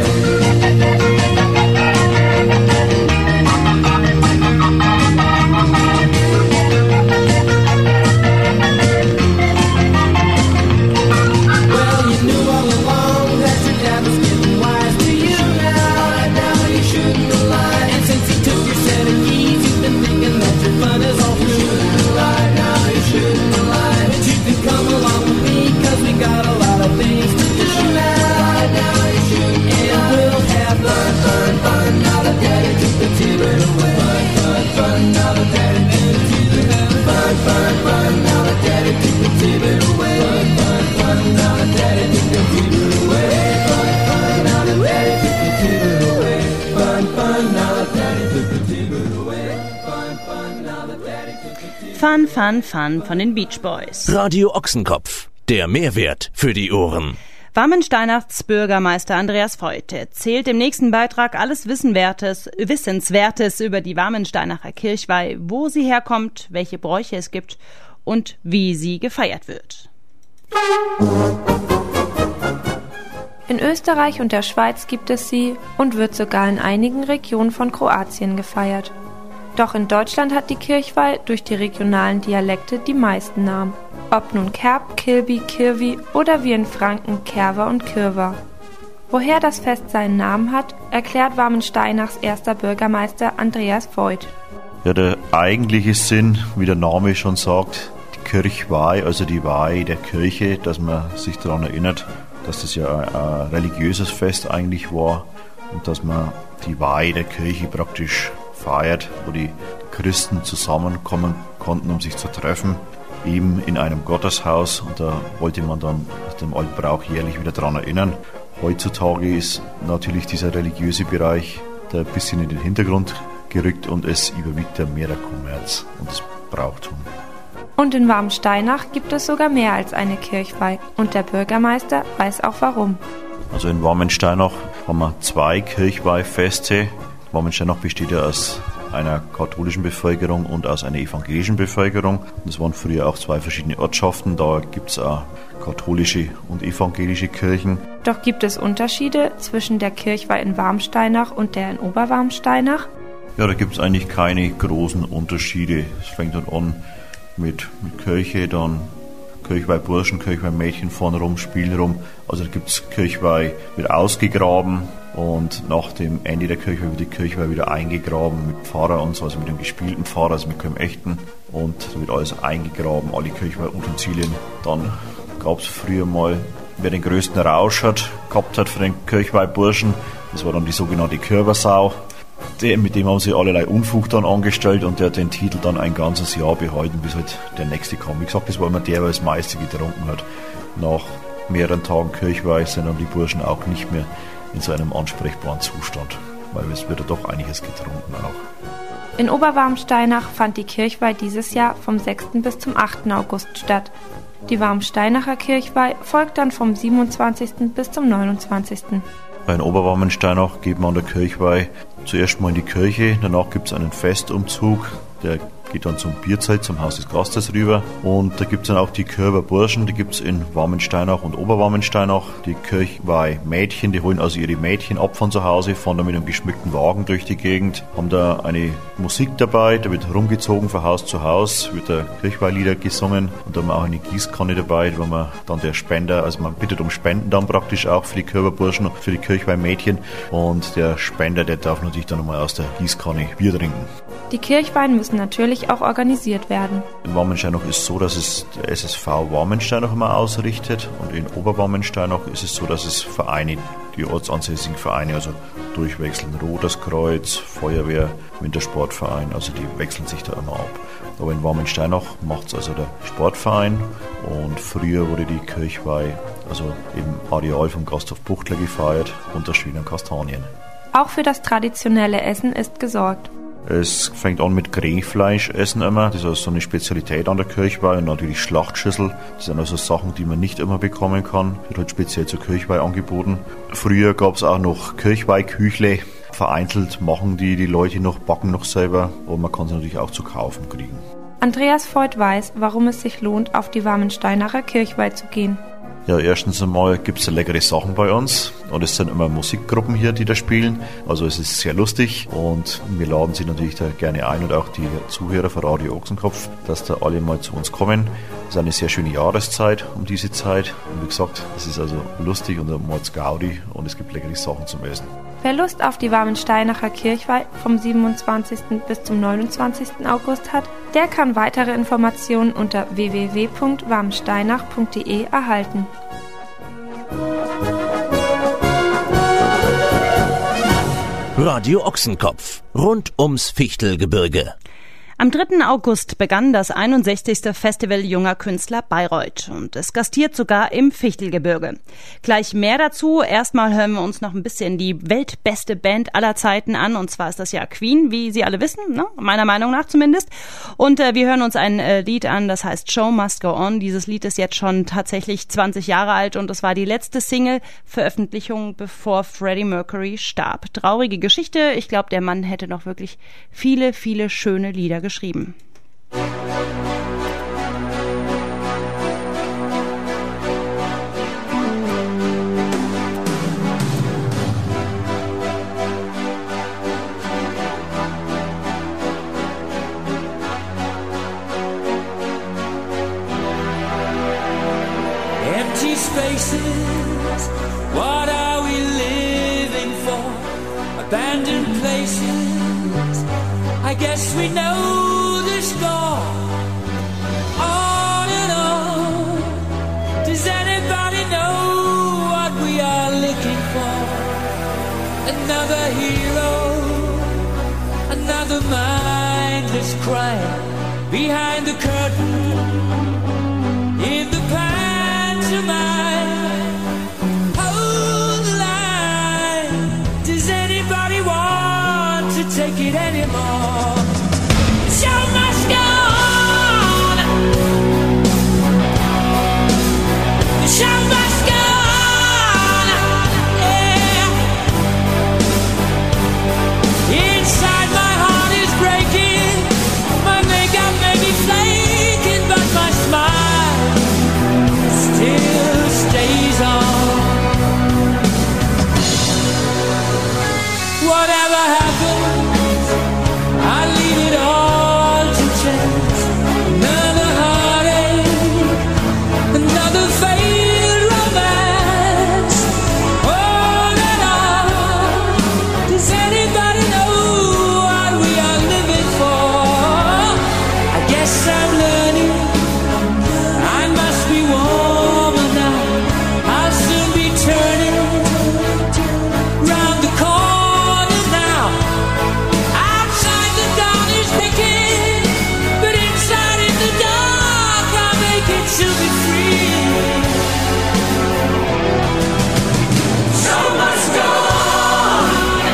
Fun, Fun, Fun von den Beach Boys. Radio Ochsenkopf, der Mehrwert für die Ohren. Warmensteinachs Bürgermeister Andreas Voigt erzählt im nächsten Beitrag alles Wissenswertes über die Warmensteinacher Kirchweih, wo sie herkommt, welche Bräuche es gibt und wie sie gefeiert wird. In Österreich und der Schweiz gibt es sie und wird sogar in einigen Regionen von Kroatien gefeiert. Doch in Deutschland hat die Kirchweih durch die regionalen Dialekte die meisten Namen. Ob nun Kerb, Kilby, Kirvi oder wie in Franken Kerver und Kirver. Woher das Fest seinen Namen hat, erklärt Warmensteinachs erster Bürgermeister Andreas Voigt. Ja, der eigentliche Sinn, wie der Name schon sagt, die Kirchweih, also die Weih der Kirche, dass man sich daran erinnert, dass das ja ein religiöses Fest eigentlich war und dass man die Weih der Kirche praktisch feiert, wo die Christen zusammenkommen konnten, um sich zu treffen, eben in einem Gotteshaus. Und da wollte man dann nach dem alten Brauch jährlich wieder daran erinnern. Heutzutage ist natürlich dieser religiöse Bereich da ein bisschen in den Hintergrund gerückt und es überwiegt ja mehr der Kommerz und das Brauchtum. Und in Warmensteinach gibt es sogar mehr als eine Kirchweih und der Bürgermeister weiß auch warum. Also in Warmensteinach haben wir 2 Kirchweihfeste. Warmensteinach besteht ja aus einer katholischen Bevölkerung und aus einer evangelischen Bevölkerung. Das waren früher auch 2 verschiedene Ortschaften. Da gibt es auch katholische und evangelische Kirchen. Doch gibt es Unterschiede zwischen der Kirchweih in Warmensteinach und der in Oberwarmensteinach? Ja, da gibt es eigentlich keine großen Unterschiede. Es fängt dann an mit Kirche, dann Kirchweihburschen, Kirchweihmädchen vorne rum, spielen rum. Also da gibt es Kirchweih wird ausgegraben und nach dem Ende der Kirchweih wird die Kirchweih wieder eingegraben mit Pfarrer und so, also mit dem gespielten Pfarrer, also mit keinem echten. Und da wird alles eingegraben, alle Kirchweihutensilien. Dann gab es früher mal, wer den größten Rausch gehabt hat für den Kirchweihburschen, das war dann die sogenannte Kirbersau. Mit dem haben sie allerlei Unfug dann angestellt und der hat den Titel dann ein ganzes Jahr behalten, bis halt der nächste kam. Wie gesagt, das war immer der, der das meiste getrunken hat. Nach mehreren Tagen Kirchweih sind dann die Burschen auch nicht mehr in so einem ansprechbaren Zustand, weil es wird ja doch einiges getrunken auch. In Oberwarmensteinach fand die Kirchweih dieses Jahr vom 6. bis zum 8. August statt. Die Warmensteinacher Kirchweih folgt dann vom 27. bis zum 29. In Oberwarmensteinach geht man an der Kirchweih zuerst mal in die Kirche, danach gibt es einen Festumzug, der geht dann zum Bierzelt, zum Haus des Gastes rüber. Und da gibt es dann auch die Kirberburschen, die gibt es in Warmensteinach und Oberwarmensteinach. Die Kirchweih-Mädchen, die holen also ihre Mädchen ab von zu Hause, fahren dann mit einem geschmückten Wagen durch die Gegend, haben da eine Musik dabei, da wird rumgezogen von Haus zu Haus, wird da Kirchweihlieder gesungen und da haben wir auch eine Gießkanne dabei, wo man dann der Spender, also man bittet um Spenden dann praktisch auch für die Kirberburschen, für die Kirchweih-Mädchen und der Spender, der darf natürlich dann nochmal aus der Gießkanne Bier trinken. Die Kirchweihen müssen natürlich auch organisiert werden. In Warmensteinach ist es so, dass es der SSV Warmensteinach immer ausrichtet und in Oberwarmensteinach ist es so, dass es Vereine, die ortsansässigen Vereine, also durchwechseln. Rotes Kreuz, Feuerwehr, Wintersportverein, also die wechseln sich da immer ab. Aber in Warmensteinach macht es also der Sportverein und früher wurde die Kirchweih also im Areal vom Gasthof Buchtler gefeiert unter schönen Kastanien. Auch für das traditionelle Essen ist gesorgt. Es fängt an mit Krähfleisch essen immer, das ist also so eine Spezialität an der Kirchweih und natürlich Schlachtschüssel. Das sind also Sachen, die man nicht immer bekommen kann, wird halt speziell zur Kirchweih angeboten. Früher gab es auch noch Kirchweihküchle, vereinzelt machen die Leute noch, backen noch selber und man kann sie natürlich auch zu kaufen kriegen. Andreas Voigt weiß, warum es sich lohnt, auf die Warmensteinacher Kirchweih zu gehen. Ja, erstens einmal gibt es leckere Sachen bei uns und es sind immer Musikgruppen hier, die da spielen. Also es ist sehr lustig und wir laden sie natürlich da gerne ein und auch die Zuhörer von Radio Ochsenkopf, dass da alle mal zu uns kommen. Es ist eine sehr schöne Jahreszeit um diese Zeit und wie gesagt, es ist also lustig und ein Mordsgaudi und es gibt leckere Sachen zum Essen. Wer Lust auf die Warmensteinacher Kirchweih vom 27. bis zum 29. August hat, der kann weitere Informationen unter www.warmensteinach.de erhalten. Radio Ochsenkopf, rund ums Fichtelgebirge. Am 3. August begann das 61. Festival Junger Künstler Bayreuth und es gastiert sogar im Fichtelgebirge. Gleich mehr dazu. Erstmal hören wir uns noch ein bisschen die weltbeste Band aller Zeiten an, und zwar ist das ja Queen, wie Sie alle wissen, ne? Meiner Meinung nach zumindest. Und wir hören uns ein Lied an, das heißt Show Must Go On. Dieses Lied ist jetzt schon tatsächlich 20 Jahre alt und es war die letzte Single-Veröffentlichung, bevor Freddie Mercury starb. Traurige Geschichte. Ich glaube, der Mann hätte noch wirklich viele, viele schöne Lieder geschrieben. Empty spaces, what are we living for? Abandoned places, I guess we know the score. On and on, does anybody know what we are looking for? Another hero, another mindless crime behind the curtain, in the pantomime. Hold the line, does anybody want to take it anymore? The show must go on. The show must go on. Yeah. Inside my heart is breaking, my makeup may be flaking, but my smile still stays on. Whatever happens, I leave it all to chance. Another heartache, another failed romance. On and on, does anybody know what we are living for? I guess I'm learning, I must be warmer now. I'll soon be turning round the corner now. Outside the dawn is picking, but inside in the dark I'll make it to be free. Show must go on.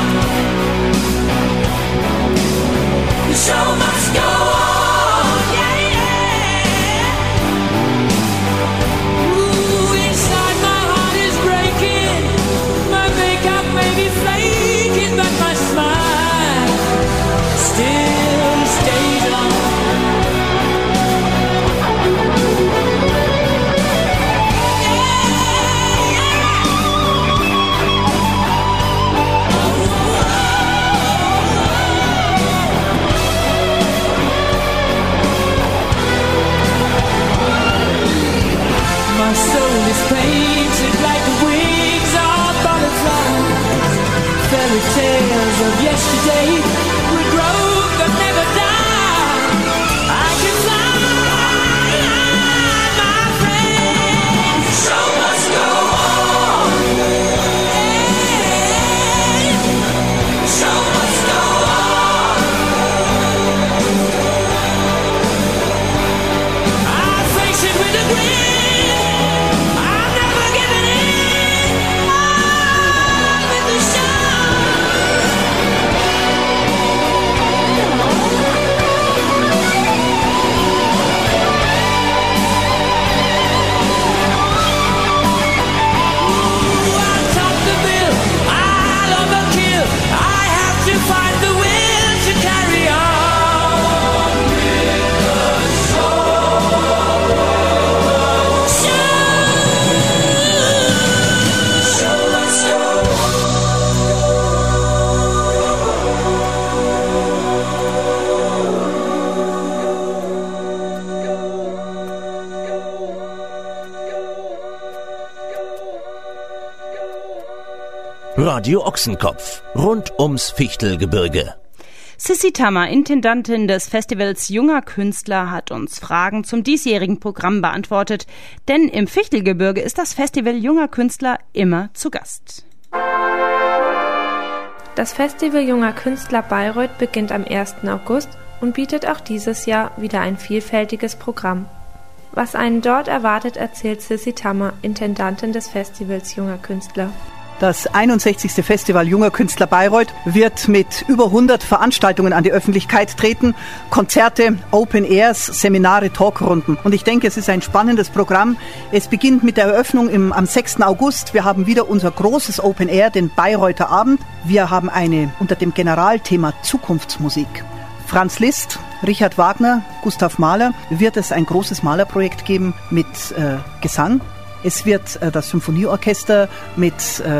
The show must go on. Yeah, yeah. Ooh, inside my heart is breaking, my makeup may be flaking, but my smile still stays on. My soul is painted like the wings of butterflies. Fairy tales of yesterday will grow but never die. I can fly, my friend. The show must go on. The show must go on. I face it with a grin. I'm never giving in. On with the show. Ooh, I'll top the bill, I'll overkill. I have to find the will to carry on with the show must go Radio Ochsenkopf. Rund ums Fichtelgebirge. Sissi Tammer, Intendantin des Festivals Junger Künstler, hat uns Fragen zum diesjährigen Programm beantwortet. Denn im Fichtelgebirge ist das Festival Junger Künstler immer zu Gast. Das Festival Junger Künstler Bayreuth beginnt am 1. August und bietet auch dieses Jahr wieder ein vielfältiges Programm. Was einen dort erwartet, erzählt Sissi Tammer, Intendantin des Festivals Junger Künstler. Das 61. Festival Junger Künstler Bayreuth wird mit über 100 Veranstaltungen an die Öffentlichkeit treten. Konzerte, Open Airs, Seminare, Talkrunden. Und ich denke, es ist ein spannendes Programm. Es beginnt mit der Eröffnung am 6. August. Wir haben wieder unser großes Open Air, den Bayreuther Abend. Wir haben unter dem Generalthema Zukunftsmusik. Franz Liszt, Richard Wagner, Gustav Mahler, wird es ein großes Malerprojekt geben mit Gesang. Es wird das Symphonieorchester mit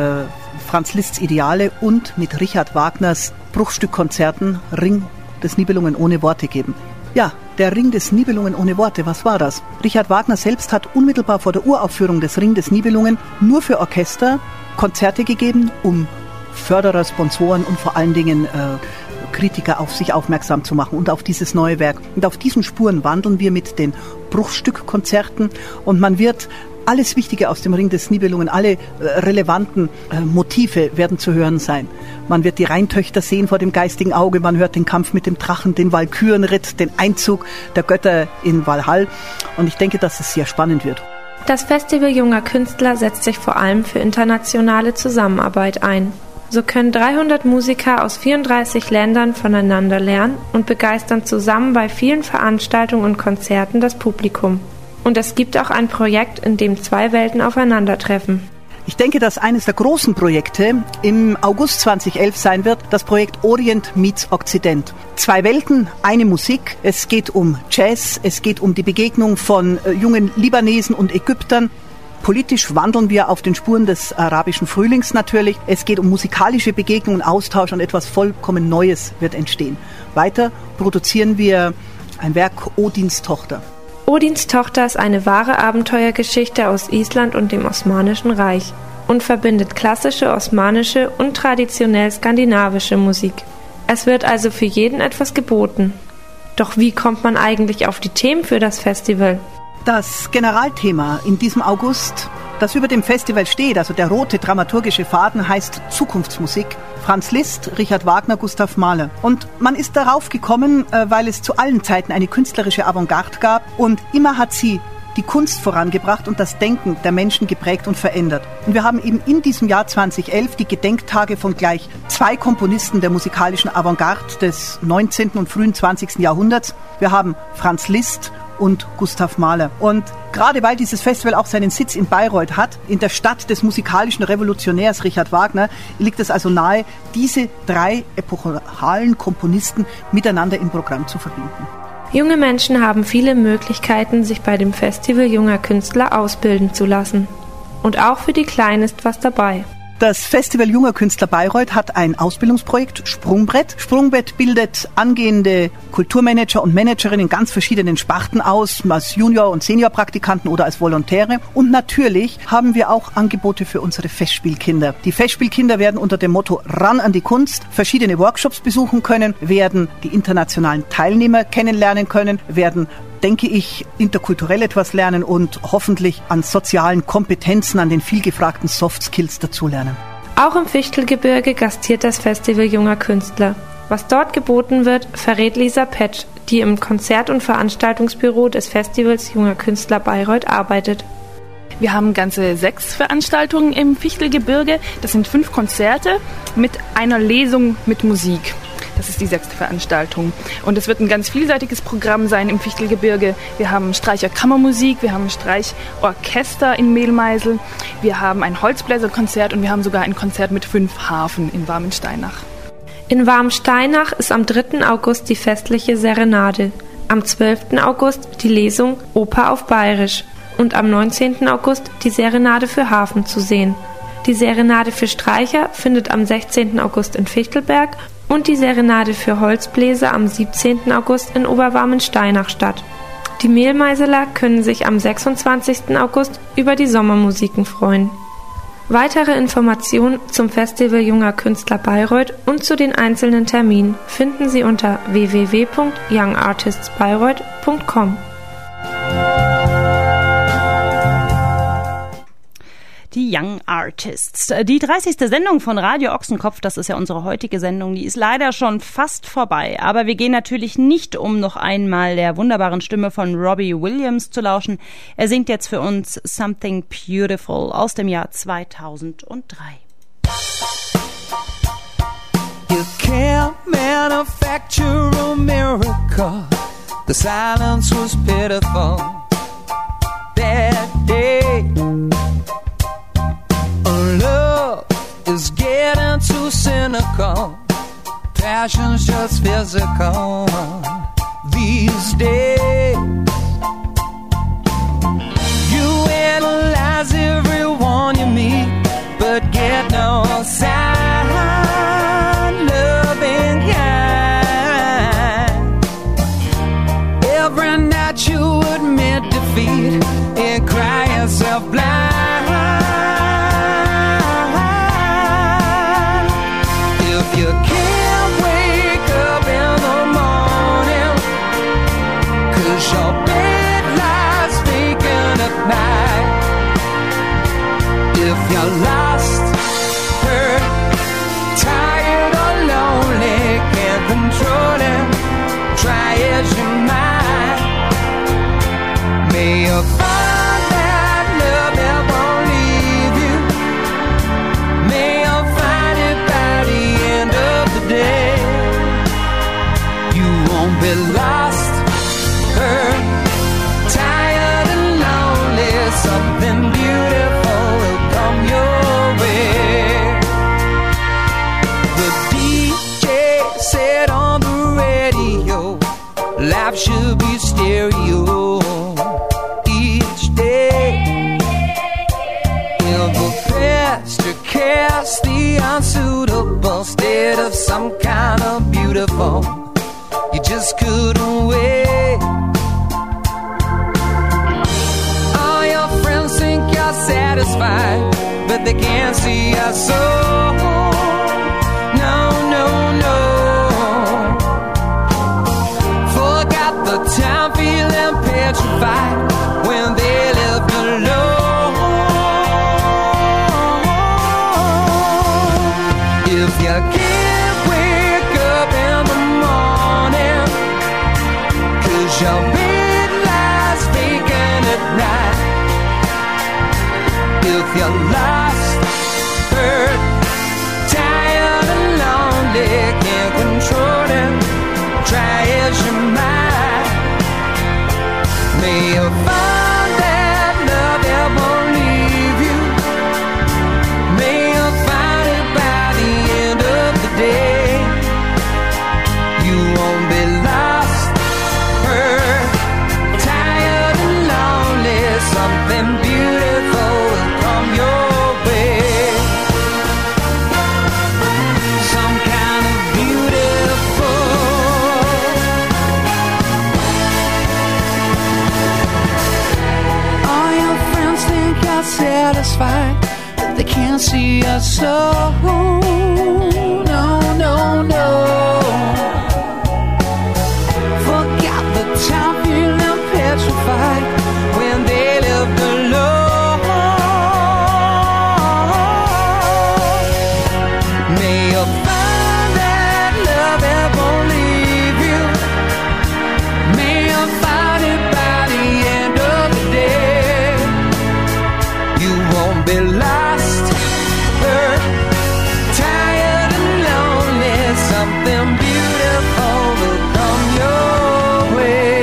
Franz Liszts Ideale und mit Richard Wagners Bruchstückkonzerten Ring des Nibelungen ohne Worte geben. Ja, der Ring des Nibelungen ohne Worte, was war das? Richard Wagner selbst hat unmittelbar vor der Uraufführung des Ring des Nibelungen nur für Orchester Konzerte gegeben, um Förderer, Sponsoren und vor allen Dingen Kritiker auf sich aufmerksam zu machen und auf dieses neue Werk. Und auf diesen Spuren wandeln wir mit den Bruchstückkonzerten und man wird alles Wichtige aus dem Ring des Nibelungen, alle relevanten Motive werden zu hören sein. Man wird die Rheintöchter sehen vor dem geistigen Auge, man hört den Kampf mit dem Drachen, den Walkürenritt, den Einzug der Götter in Walhall und ich denke, dass es sehr spannend wird. Das Festival Junger Künstler setzt sich vor allem für internationale Zusammenarbeit ein. So können 300 Musiker aus 34 Ländern voneinander lernen und begeistern zusammen bei vielen Veranstaltungen und Konzerten das Publikum. Und es gibt auch ein Projekt, in dem zwei Welten aufeinandertreffen. Ich denke, dass eines der großen Projekte im August 2011 sein wird, das Projekt Orient meets Okzident. Zwei Welten, eine Musik. Es geht um Jazz, es geht um die Begegnung von jungen Libanesen und Ägyptern. Politisch wandeln wir auf den Spuren des arabischen Frühlings natürlich. Es geht um musikalische Begegnungen, Austausch und etwas vollkommen Neues wird entstehen. Weiter produzieren wir ein Werk Odins Tochter. Odins Tochter ist eine wahre Abenteuergeschichte aus Island und dem Osmanischen Reich und verbindet klassische osmanische und traditionell skandinavische Musik. Es wird also für jeden etwas geboten. Doch wie kommt man eigentlich auf die Themen für das Festival? Das Generalthema in diesem August, das über dem Festival steht, also der rote dramaturgische Faden, heißt Zukunftsmusik. Franz Liszt, Richard Wagner, Gustav Mahler. Und man ist darauf gekommen, weil es zu allen Zeiten eine künstlerische Avantgarde gab und immer hat sie die Kunst vorangebracht und das Denken der Menschen geprägt und verändert. Und wir haben eben in diesem Jahr 2011 die Gedenktage von gleich zwei Komponisten der musikalischen Avantgarde des 19. und frühen 20. Jahrhunderts. Wir haben Franz Liszt und Gustav Mahler. Und gerade weil dieses Festival auch seinen Sitz in Bayreuth hat, in der Stadt des musikalischen Revolutionärs Richard Wagner, liegt es also nahe, diese drei epochalen Komponisten miteinander im Programm zu verbinden. Junge Menschen haben viele Möglichkeiten, sich bei dem Festival Junger Künstler ausbilden zu lassen. Und auch für die Kleinen ist was dabei. Das Festival Junger Künstler Bayreuth hat ein Ausbildungsprojekt Sprungbrett. Sprungbrett bildet angehende Kulturmanager und Managerinnen in ganz verschiedenen Sparten aus, als Junior- und Seniorpraktikanten oder als Volontäre. Und natürlich haben wir auch Angebote für unsere Festspielkinder. Die Festspielkinder werden unter dem Motto Ran an die Kunst verschiedene Workshops besuchen können, werden die internationalen Teilnehmer kennenlernen können, werden, denke ich, interkulturell etwas lernen und hoffentlich an sozialen Kompetenzen, an den vielgefragten Soft Skills dazulernen. Auch im Fichtelgebirge gastiert das Festival Junger Künstler. Was dort geboten wird, verrät Lisa Petsch, die im Konzert- und Veranstaltungsbüro des Festivals Junger Künstler Bayreuth arbeitet. Wir haben ganze 6 Veranstaltungen im Fichtelgebirge. Das sind 5 Konzerte mit einer Lesung mit Musik. Das ist die 6. Veranstaltung. Und es wird ein ganz vielseitiges Programm sein im Fichtelgebirge. Wir haben Streicher-Kammermusik, wir haben Streichorchester in Mehlmeisel, wir haben ein Holzbläserkonzert und wir haben sogar ein Konzert mit 5 Harfen in Warmensteinach. In Warmensteinach ist am 3. August die festliche Serenade, am 12. August die Lesung Oper auf Bayerisch und am 19. August die Serenade für Harfen zu sehen. Die Serenade für Streicher findet am 16. August in Fichtelberg und die Serenade für Holzbläser am 17. August in Oberwarmensteinach statt. Die Mehlmeiseler können sich am 26. August über die Sommermusiken freuen. Weitere Informationen zum Festival Junger Künstler Bayreuth und zu den einzelnen Terminen finden Sie unter www.youngartistsbayreuth.com. Die Young Artists. Die 30. Sendung von Radio Ochsenkopf, das ist ja unsere heutige Sendung, die ist leider schon fast vorbei. Aber wir gehen natürlich nicht, um noch einmal der wunderbaren Stimme von Robbie Williams zu lauschen. Er singt jetzt für uns Something Beautiful aus dem Jahr 2003. You can't manufacture a miracle. The silence was pitiful that day. Love is getting too cynical. Passion's just physical these days. You analyze everyone you meet, but get no sign. Loving kind. Every night you admit defeat and cry yourself blind. If you can't wake up in the morning, 'cause your bed lies vacant at night. If you're lost, hurt, tired or lonely, can't control it, try as you might. May you find that love that won't leave you. May you find it by the end of the day. You won't be lost, hurt, tired and lonely. Something beautiful will come your way. The DJ said on the radio, life should be stereo each day. If the pastor cast the unsuitable instead of some kind of beautiful, you just couldn't wait. All your friends think you're satisfied, but they can't see your soul. No, no, no. Forgot the time feeling petrified when they left alone. If you can't wake up in the morning, 'cause your bed lies vacant at night. If you're lost, hurt, tired and lonely, can't control it, try as you might. May you find that love that won't leave you. May you find it by the end of the day. You won't be lost, hurt, tired and lonely. Something beautiful will come your way. Some kind of beautiful. All your friends think you're satisfied, but they can't see your soul. No, no, no. Forgot the time feeling petrified when they lived alone. May you find that love that won't leave you. May you find it by the end of the day. You won't be lost, hurt, tired and lonely. Something beautiful will come your way.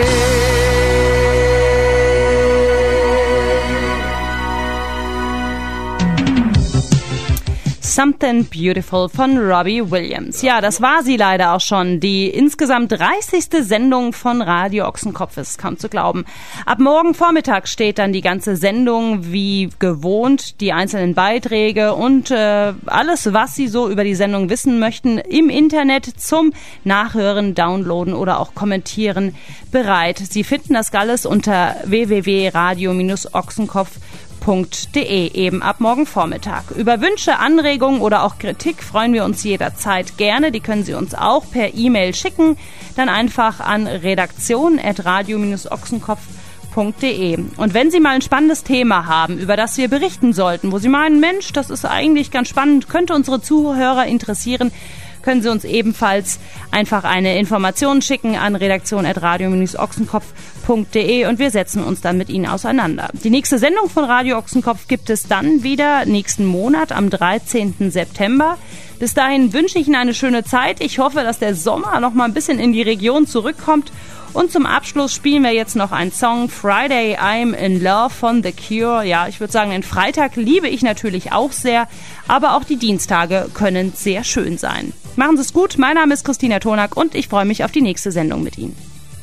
Something Beautiful von Robbie Williams. Ja, das war sie leider auch schon. Die insgesamt 30. Sendung von Radio Ochsenkopf, ist kaum zu glauben. Ab morgen Vormittag steht dann die ganze Sendung wie gewohnt, die einzelnen Beiträge und alles, was Sie so über die Sendung wissen möchten, im Internet zum Nachhören, Downloaden oder auch Kommentieren bereit. Sie finden das alles unter www.radio-ochsenkopf.de eben ab morgen Vormittag. Über Wünsche, Anregungen oder auch Kritik freuen wir uns jederzeit gerne. Die können Sie uns auch per E-Mail schicken. Dann einfach an redaktion@radio-ochsenkopf.de ockenkopf.de. Und wenn Sie mal ein spannendes Thema haben, über das wir berichten sollten, wo Sie meinen, Mensch, das ist eigentlich ganz spannend, könnte unsere Zuhörer interessieren, können Sie uns ebenfalls einfach eine Information schicken an redaktion@radio-ochsenkopf.de und wir setzen uns dann mit Ihnen auseinander. Die nächste Sendung von Radio Ochsenkopf gibt es dann wieder nächsten Monat am 13. September. Bis dahin wünsche ich Ihnen eine schöne Zeit. Ich hoffe, dass der Sommer noch mal ein bisschen in die Region zurückkommt. Und zum Abschluss spielen wir jetzt noch einen Song, Friday I'm in Love von The Cure. Ja, ich würde sagen, den Freitag liebe ich natürlich auch sehr, aber auch die Dienstage können sehr schön sein. Machen Sie es gut, mein Name ist Christina Tonak und ich freue mich auf die nächste Sendung mit Ihnen.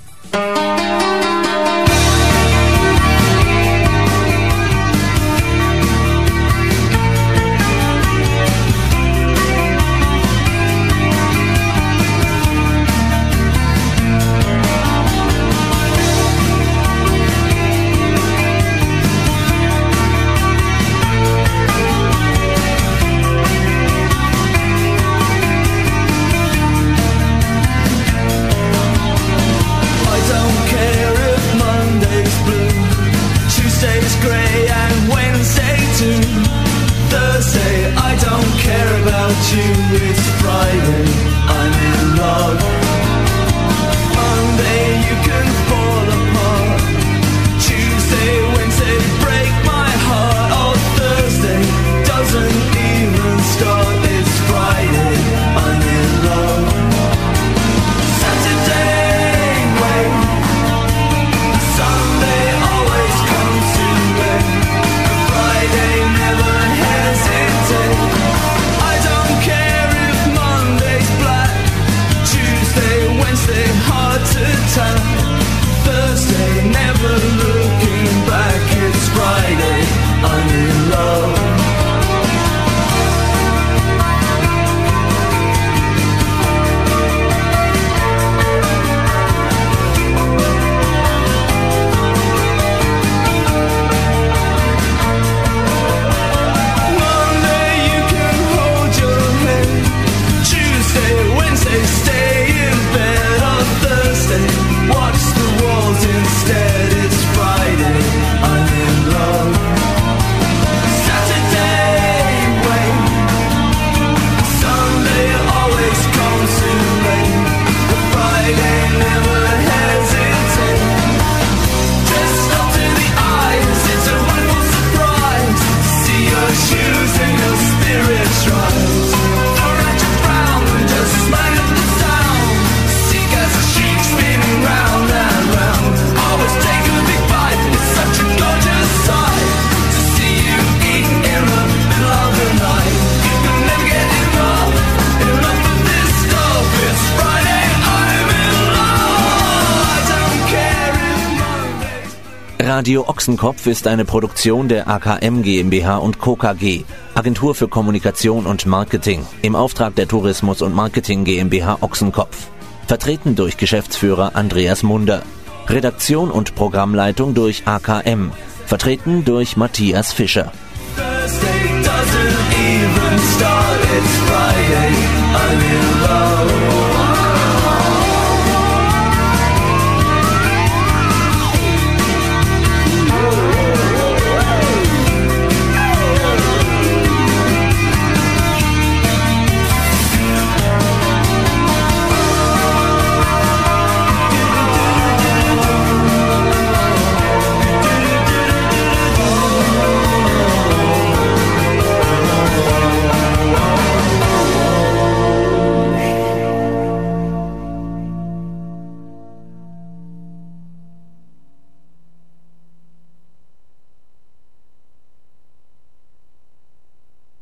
Radio Ochsenkopf ist eine Produktion der AKM GmbH und Co. KG, Agentur für Kommunikation und Marketing, im Auftrag der Tourismus- und Marketing GmbH Ochsenkopf. Vertreten durch Geschäftsführer Andreas Munder. Redaktion und Programmleitung durch AKM. Vertreten durch Matthias Fischer. Thursday doesn't even start, it's Friday, I'm in